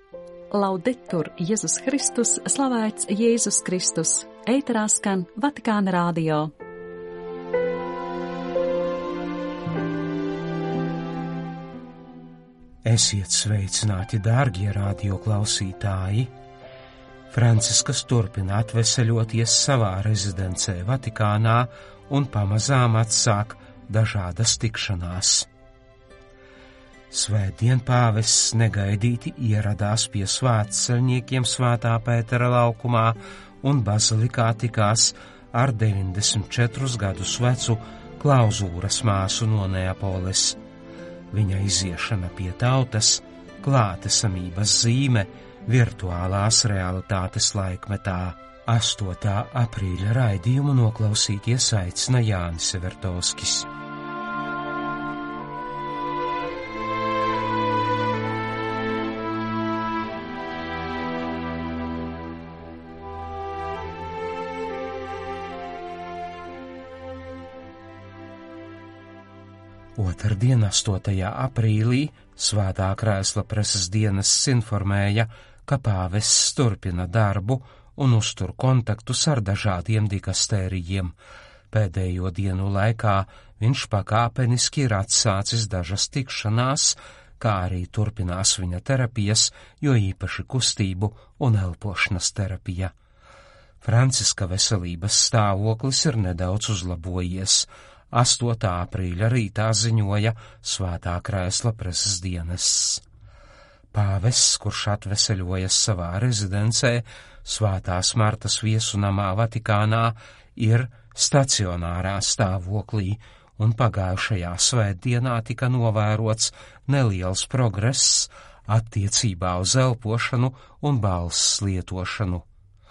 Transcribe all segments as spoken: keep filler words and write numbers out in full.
Laudetur Jēzus Kristus, slavēts Jēzus Kristus. Ēterā skan Vatikāna radio. Esiet sveicināti, dārgie radio klausītāji! Franciskas turpina atveseļoties savā rezidencē Vatikānā un pamazām atsāk dažādas tikšanās. Svētdien pāvests negaidīti ieradās pie svētceļniekiem Svētā Pētera laukumā un bazilikā tikās ar deviņdesmit četrus gadus vecu Klauzūras māsu no Neapoles. Viņa iziešana pie tautas, klātesamības zīme virtuālās realitātes laikmetā. astotā aprīļa raidījumu noklausīties aicina Jānis Evertovskis. Otrdien, astotajā aprīlī, Svētā Krēsla preses dienests informēja, ka pāvests turpina darbu un uztur kontaktus ar dažādiem dikastērijiem. Pēdējo dienu laikā viņš pakāpeniski ir atsācis dažas tikšanās, kā arī turpinās viņa terapijas, jo īpaši kustību un elpošanas terapija. Franciska veselības stāvoklis ir nedaudz uzlabojies. astotā aprīļa rītā ziņoja Svētā Krēsla preses dienests. Pāvests, kurš atveseļojas savā rezidencē, Svētās Martas viesunamā Vatikānā, ir stacionārā stāvoklī, un pagājušajā svētdienā tika novērots neliels progress attiecībā uz elpošanu un balss lietošanu.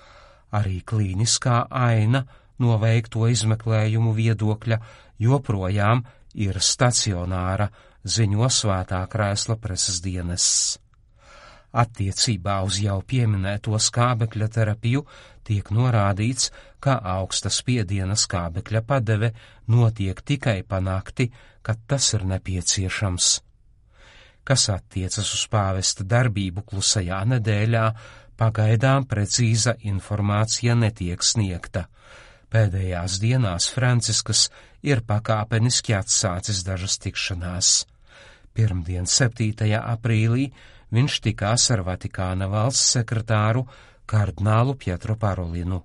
Arī klīniskā aina no veikto izmeklējumu viedokļa joprojām ir stacionāra, ziņo Svētā Krēsla preses dienests. Attiecībā uz jau pieminēto skābekļa terapiju tiek norādīts, ka augsta spiediena skābekļa padeve notiek tikai pa nakti, kad tas ir nepieciešams. Kas attiecas uz pāvesta darbību klusajā nedēļā, pagaidām precīza informācija netiek sniegta. Pēdējās dienās Franciskas ir pakāpeniski atsācis dažas tikšanās. Pirmdien, septītajā aprīlī, viņš tikās ar Vatikāna valsts sekretāru kardinālu Pietro Parolinu.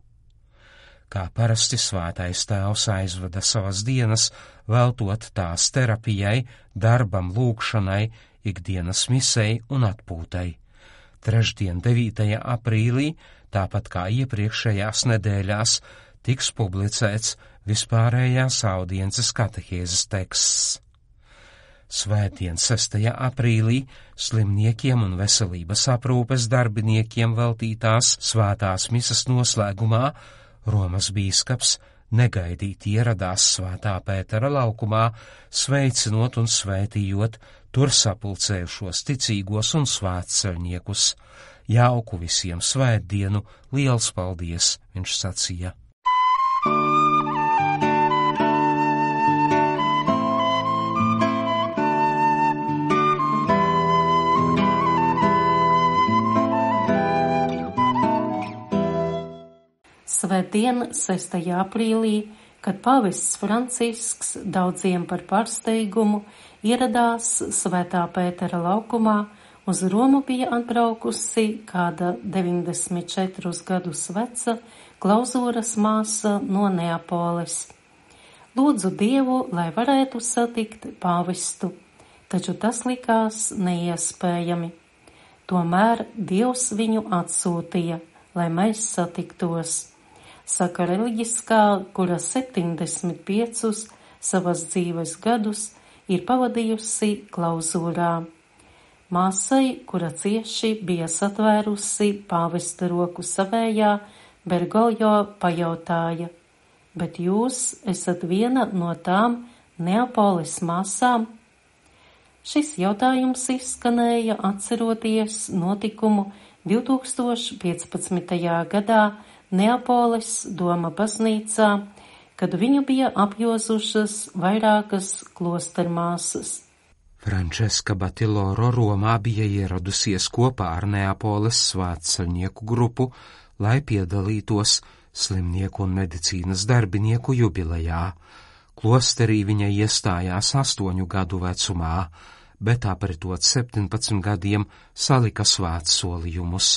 Kā parasti Svētais Tēvs aizvada savas dienas, veltot tās terapijai, darbam, lūgšanai, ikdienas misei un atpūtai. Trešdien, devītajā aprīlī, tāpat kā iepriekšējās nedēļās, tiks publicēts vispārējās audiences katehēzes teksts. Svētdien, sestajā aprīlī, slimniekiem un veselības aprūpes darbiniekiem veltītās svētās misas noslēgumā Romas bīskaps negaidīti ieradās Svētā Pētera laukumā, sveicinot un svētījot tur sapulcējušos ticīgos un svētceļniekus. Jauku visiem svētdienu, liels paldies, viņš sacīja. Svētdien, sestajā aprīlī, kad pāvests Francisks daudziem par pārsteigumu ieradās Svētā Pētera laukumā, uz Romu bija atbraukusi kāda deviņdesmit četrus gadus veca Klauzūras māsa no Neapoles. Lūdzu Dievu, lai varētu satikt pāvestu, taču tas likās neiespējami. Tomēr Dievs viņu atsūtīja, lai mēs satiktos, saka reliģiskā, kura septiņdesmit piecus savas dzīves gadus ir pavadījusi Klauzūrā. Māsai, kura cieši bija satvērusi pāvesta roku savējā, Bergoglio pajautāja: bet jūs esat viena no tām Neapoles māsām? Šis jautājums izskanēja atceroties notikumu divtūkstoš piecpadsmitajā gadā Neapoles Doma baznīcā, kad viņu bija apjozušas vairākas klostermāsas. Frančeska Batiloro Romā bija ieradusies kopā ar Neapoles svētceļnieku grupu, lai piedalītos slimnieku un medicīnas darbinieku jubilejā. Klosterī viņa iestājās astoņu gadu vecumā, bet apritot septiņpadsmit gadiem salika svētsolījumus.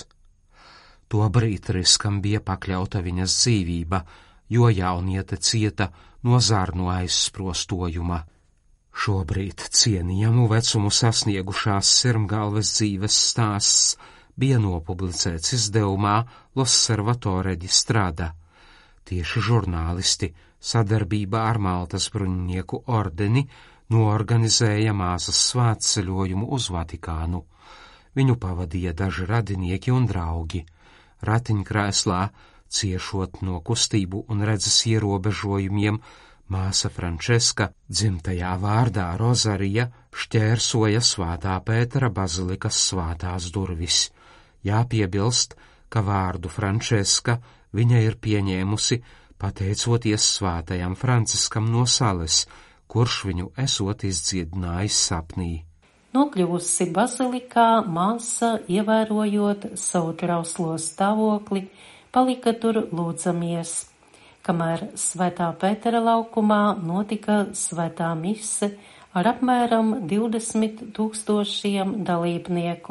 Tobrīd riskam bija pakļauta viņas dzīvība, jo jauniete cieta no zarnu aizsprostojuma. Šobrīd cienījamu vecumu sasniegušās Sirmgalves dzīves stāsts bija nopublicēts izdevumā L'Osservatore di Strada. Tieši žurnālisti sadarbībā ar Maltas bruņinieku ordeni noorganizēja māsas svētceļojumu uz Vatikānu. Viņu pavadīja daži radinieki un draugi. Ratiņkrēslā, ciešot no kustību un redzes ierobežojumiem, māsa Frančeska dzimtajā vārdā Rozarija šķērsoja Svētā Pētera bazilikas svētās durvis. Jāpiebilst, ka vārdu Frančeska viņa ir pieņēmusi pateicoties svētajam Franciskam no Sales, kurš viņu esot izdziedinājis sapnī. Nokļuvusi bazilikā, māsa, ievērojot savu trauslo stāvokli, palika tur lūdzamies, kamēr Svētā Pētera laukumā notika svētā mise ar apmēram divdesmit tūkstošiem dalībnieku.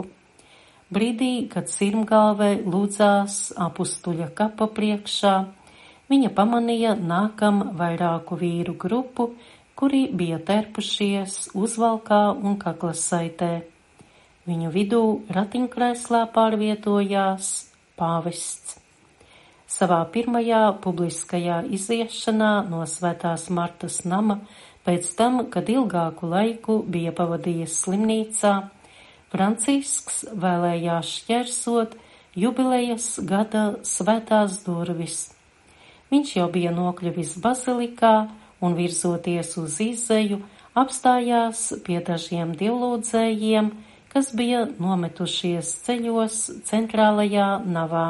Brīdī, kad Sirmgalve lūdzās apustuļa kapa priekšā, viņa pamanīja nākam vairāku vīru grupu, kuri bija terpušies uzvalkā un kaklasaitē. Viņu vidū ratiņkrēslā pārvietojās pāvests. Savā pirmajā publiskajā iziešanā no Svētās Martas nama, pēc tam, kad ilgāku laiku bija pavadījis slimnīcā, Francisks vēlējās šķērsot jubilejas gada svētās durvis. Viņš jau bija nokļuvis bazilikā un virzoties uz izeju, apstājās pie dažiem dievlūdzējiem, kas bija nometušies ceļos centrālajā navā.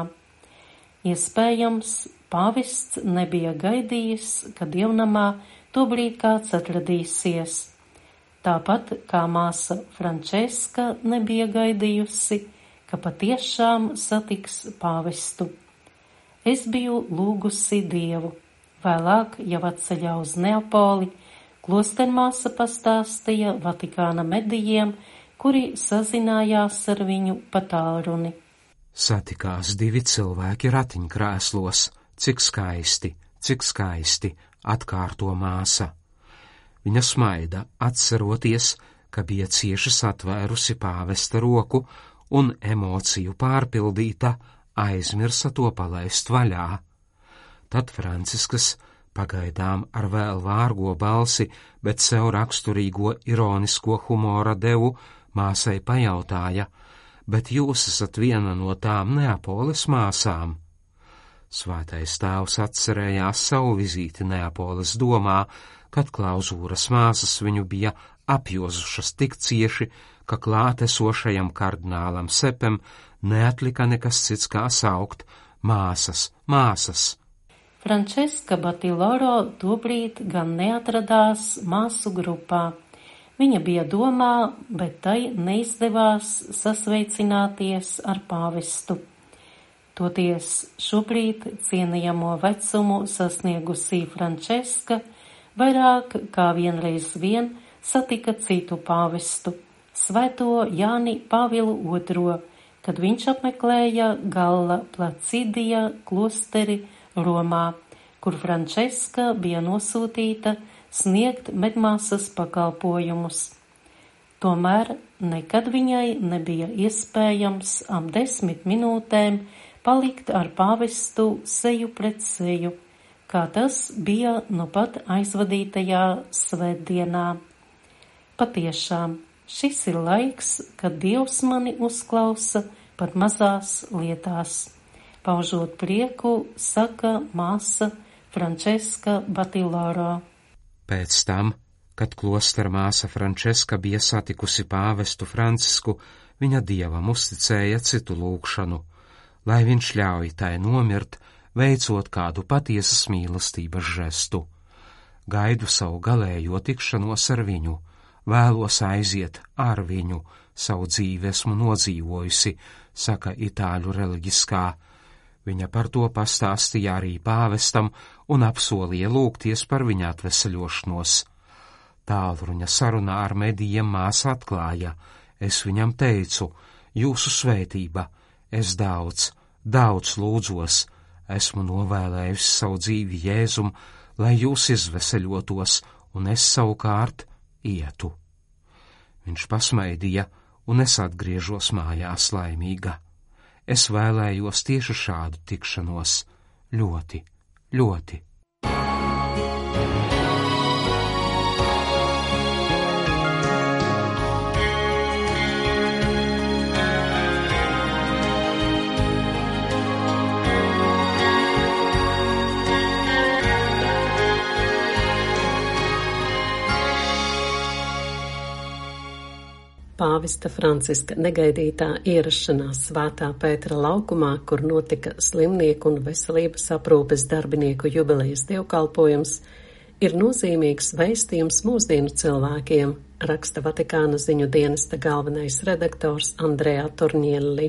Iespējams, pāvests nebija gaidījis, ka dievnamā tobrīd kāds atradīsies. Tāpat kā māsa Frančeska nebija gaidījusi, ka patiešām satiks pāvestu. Es biju lūgusi Dievu. Vēlāk, jau atceļā uz Neapoli, klostermāsa pastāstīja Vatikāna medijiem, kuri sazinājās ar viņu pa tālruni. Satikās divi cilvēki ratiņkrēslos. Cik skaisti, cik skaisti, atkārto māsa. Viņa smaida, atceroties, ka bija cieši satvērusi pāvesta roku un emociju pārpildīta, aizmirsa to palaist vaļā. Tad Franciskas, pagaidām ar vēl vārgo balsi, bet sev raksturīgo ironisko humora devu, māsai pajautāja: bet jūs esat viena no tām Neapoles māsām? Svētais tēvs atcerējās savu vizīti Neapoles domā, kad klauzūras māsas viņu bija apjozušas tik cieši, ka klātesošajam kardinālam Sepem neatlika nekas cits kā saukt: māsas, māsas! Frančeska Batiloro tobrīd gan neatradās māsu grupā. Viņa bija domā, bet tai neizdevās sasveicināties ar pāvestu. Toties šobrīd cienījamo vecumu sasniegusī Frančeska vairāk kā vienreiz vien satika citu pāvestu, Svēto Jāni Pāvilu otro, kad viņš apmeklēja Galla Placidija klosteri Romā, kur Frančeska bija nosūtīta sniegt medmāsas pakalpojumus. Tomēr nekad viņai nebija iespējams ap desmit minūtēm palikt ar pāvestu seju pret seju, kā tas bija nu pat aizvadītajā svētdienā. Patiešām, šis ir laiks, kad Dievs mani uzklausa pat mazās lietās. Paužot prieku, saka māsa Frančeska Batiloro. Pēc tam, kad klostera māsa Frančeska bija satikusi pāvestu Francisku, viņa dievam uzticēja citu lūgšanu, lai viņš ļauj tai nomirt, veicot kādu patiesas mīlestības žestu. Gaidu savu galējo tikšanos ar viņu, vēlos aiziet ar viņu, savu dzīvi esmu nodzīvojusi, saka itāļu reliģiskā. Viņa par to pastāstīja arī pāvestam un apsolīja lūgties par viņa atveseļošanos. Tālruņa sarunā ar medijiem māsa atklāja: es viņam teicu, jūsu svētība, es daudz, daudz lūdzos, esmu novēlējusi savu dzīvi Jēzum, lai jūs izveseļotos, un es savukārt ietu. Viņš pasmaidīja, un es atgriežos mājās laimīga. Es vēlējos tieši šādu tikšanos. Ļoti, ļoti. Pāvesta Franciska negaidītā ierašanās Svētā Pētera laukumā, kur notika slimnieku un veselības aprūpes darbinieku jubilejas dievkalpojums, ir nozīmīgs vēstījums mūsdienu cilvēkiem, raksta Vatikāna ziņu dienesta galvenais redaktors Andrea Tornielli.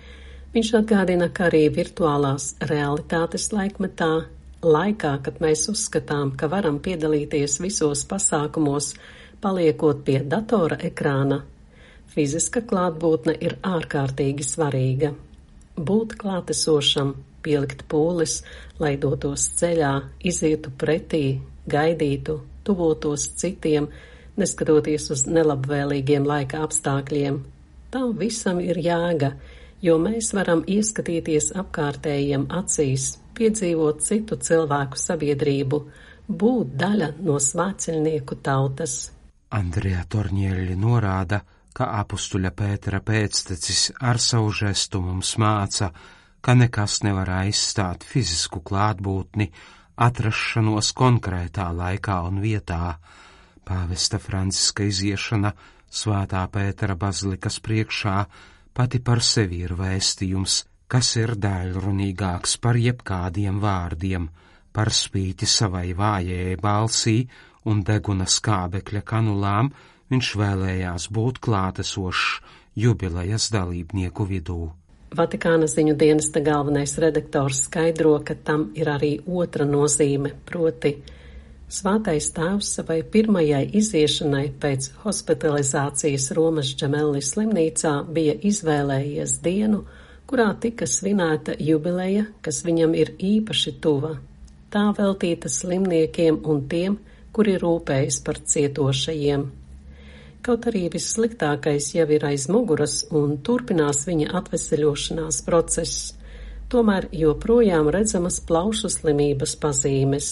Viņš atgādina, ka arī virtuālās realitātes laikmetā, laikā, kad mēs uzskatām, ka varam piedalīties visos pasākumos, paliekot pie datora ekrāna, fiziska klātbūtne ir ārkārtīgi svarīga. Būt klātesošam, pielikt pūles, lai dotos ceļā, izietu pretī, gaidītu, tuvotos citiem, neskatoties uz nelabvēlīgiem laika apstākļiem. Tam visam ir jēga, jo mēs varam ieskatīties apkārtējiem acīs, piedzīvot citu cilvēku sabiedrību, būt daļa no svētceļnieku tautas. Andrea Tornielli norāda, ka apustuļa Pētera pēctecis ar savu žestu mums māca, ka nekas nevar aizstāt fizisku klātbūtni, atrašanos konkrētā laikā un vietā. Pāvesta Franciska iziešana Svētā Pētera bazilikas priekšā pati par sevi ir vēstījums, kas ir daļrunīgāks par jebkādiem vārdiem, par spīti savai vājajai balsī un deguna skābekļa kanulām. Viņš vēlējās būt klātesošs jubilejas dalībnieku vidū. Vatikāna ziņu dienesta galvenais redaktors skaidro, ka tam ir arī otra nozīme, proti Svētais Tēvs savai pirmajai iziešanai pēc hospitalizācijas Romas Džemelli slimnīcā bija izvēlējies dienu, kurā tika svinēta jubileja, kas viņam ir īpaši tuva. Tā veltīta slimniekiem un tiem, kuri rūpējas par cietošajiem. Kaut arī vissliktākais jau ir aiz muguras un turpinās viņa atveseļošanās process, tomēr joprojām redzamas plaušu slimības pazīmes.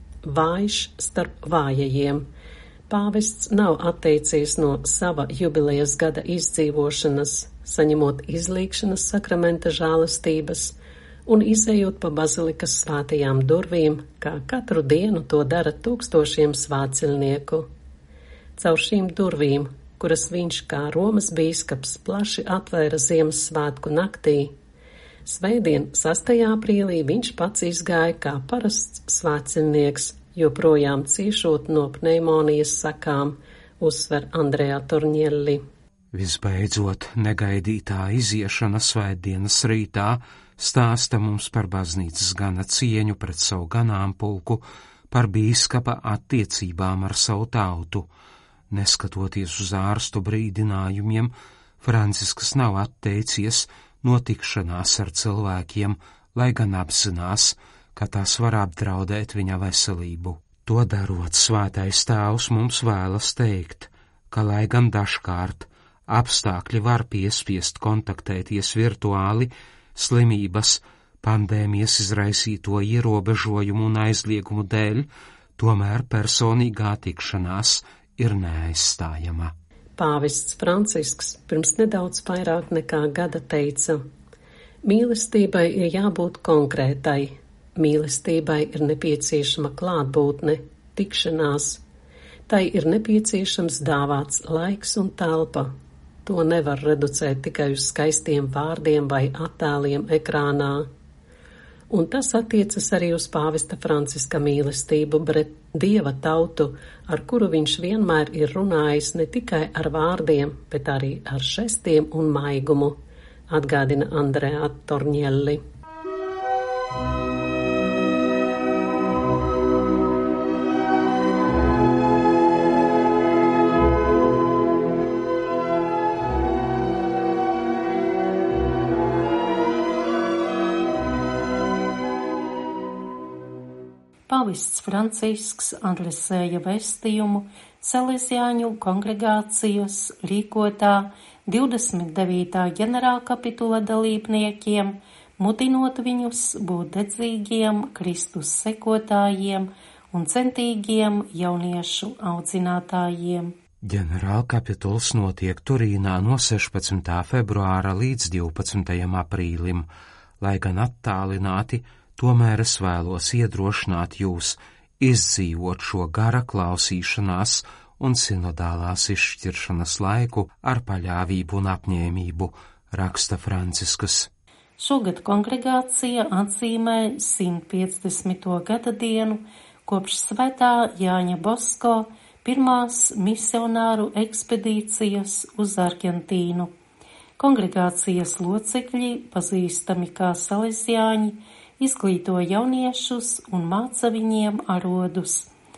Vājš starp vājajiem. Pāvests nav atteicies no sava jubilejas gada izdzīvošanas, saņemot izlīgšanas sakramenta žēlastības un izejot pa bazilikas svētajām durvīm, kā katru dienu to dara tūkstošiem svētceļnieku. Caur šīm durvīm, kuras viņš kā Romas bīskaps plaši atvēra Ziemassvētku naktī, svētdien, sastajā aprīlī, viņš pats izgāja kā parasts svētceļnieks, joprojām ciešot no pneimonijas sakām, uzsver Andrea Tornielli. Visbeidzot, negaidītā iziešana svētdienas rītā stāsta mums par baznīcas gana cieņu pret savu ganāmpulku, par bīskapa attiecībām ar savu tautu. Neskatoties uz ārstu brīdinājumiem, Francisks nav atteicies no tikšanās ar cilvēkiem, lai gan apzinās, ka tas var apdraudēt viņa veselību. To darot, Svētais Tēvs mums vēlas teikt, ka, lai gan dažkārt apstākļi var piespiest kontaktēties virtuāli, slimības, pandēmijas izraisīto ierobežojumu un aizliegumu dēļ, tomēr personīgā tikšanās ir neaizstājama. Pāvests Francisks pirms nedaudz vairāk nekā gada teica: mīlestībai ir jābūt konkrētai, mīlestībai ir nepieciešama klātbūtne, tikšanās, tai ir nepieciešams dāvāts laiks un telpa. To nevar reducēt tikai uz skaistiem vārdiem vai attēliem ekrānā. Un tas attiecas arī uz pāvesta Franciska mīlestību pret Dieva tautu, ar kuru viņš vienmēr ir runājis ne tikai ar vārdiem, bet arī ar žestiem un maigumu, atgādina Andrea Tornielli. Pāvests Francisks adresēja vēstījumu Salesiāņu kongregācijas rīkotā divdesmit devītā ģenerālkapitula dalībniekiem, mudinot viņus būt dedzīgiem Kristus sekotājiem un centīgiem jauniešu audzinātājiem. Ģenerālkapituls notiek Turīnā no sešpadsmitā februāra līdz divpadsmitajam aprīlim, lai gan attālināti, tomēr es vēlos iedrošināt jūs izdzīvot šo gara klausīšanās un sinodālās izšķiršanas laiku ar paļāvību un apņēmību, raksta Franciskas. Šogad kongregācija atzīmē simt piecdesmito gada dienu kopš svētā Jāņa Bosko pirmās misionāru ekspedīcijas uz Argentīnu. Kongregācijas locekļi, pazīstami kā salesiāņi, izglīto jauniešus un māca viņiem arodus,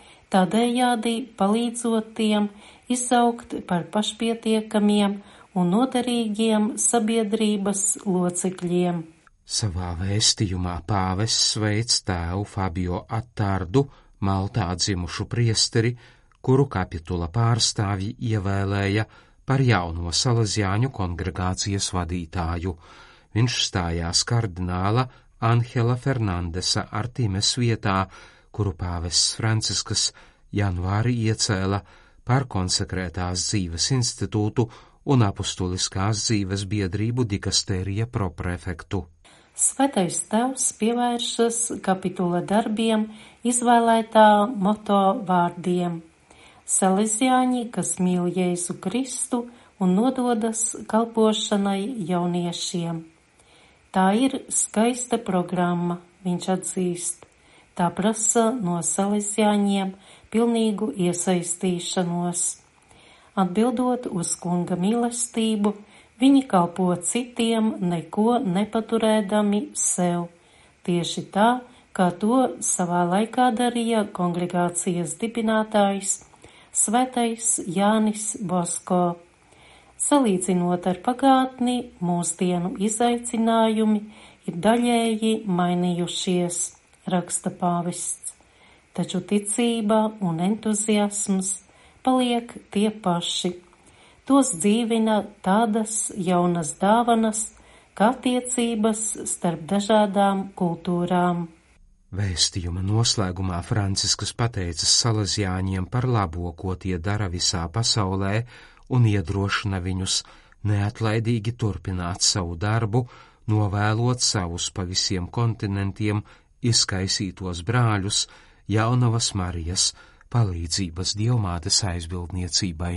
tādējādi palīdzot tiem izaugt par pašpietiekamiem un noderīgiem sabiedrības locekļiem. Savā vēstījumā pāvests sveic tēvu Fabio Attardu, Maltā dzimušu priesteri, kuru kapitula pārstāvji ievēlēja par jauno salesiāņu kongregācijas vadītāju. Viņš stājās kardināla Anhela Fernandesa Artimes vietā, kuru pāvests Franciskas janvārī iecēla par konsekrētās dzīves institūtu un apustuliskās dzīves biedrību dikastērija proprefektu. Svētais tēvs pievēršas kapitula darbiem izvēlētā moto vārdiem: Salesiāņi, kas mīl Jēzu Kristu un nododas kalpošanai jauniešiem. Tā ir skaista programma, viņš atzīst. Tā prasa no salesiāņiem pilnīgu iesaistīšanos. Atbildot uz kunga mīlestību, viņi kalpo citiem, neko nepaturēdami sev. Tieši tā, kā to savā laikā darīja kongregācijas dibinātājs svētais Jānis Bosko. Salīdzinot ar pagātni, mūsdienu izaicinājumi ir daļēji mainījušies, raksta pāvests, taču ticība un entuziasms paliek tie paši. Tos dzīvina tādas jaunas dāvanas, kā attiecības starp dažādām kultūrām. Vēstījuma noslēgumā Franciskas pateicas salesiāņiem par labo, ko tie dara visā pasaulē, un iedrošina viņus neatlaidīgi turpināt savu darbu, novēlot savus pa visiem kontinentiem izkaisītos brāļus Jaunavas Marijas palīdzības Dievmātes aizbildniecībai.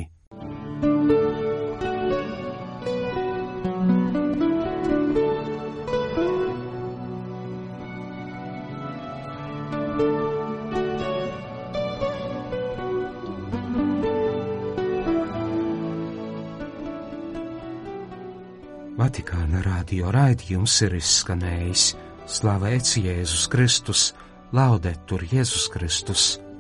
Vatikāna radio raidījums ir izskanējis. Slavēts Jēzus Kristus, laudetur Jēzus Kristus.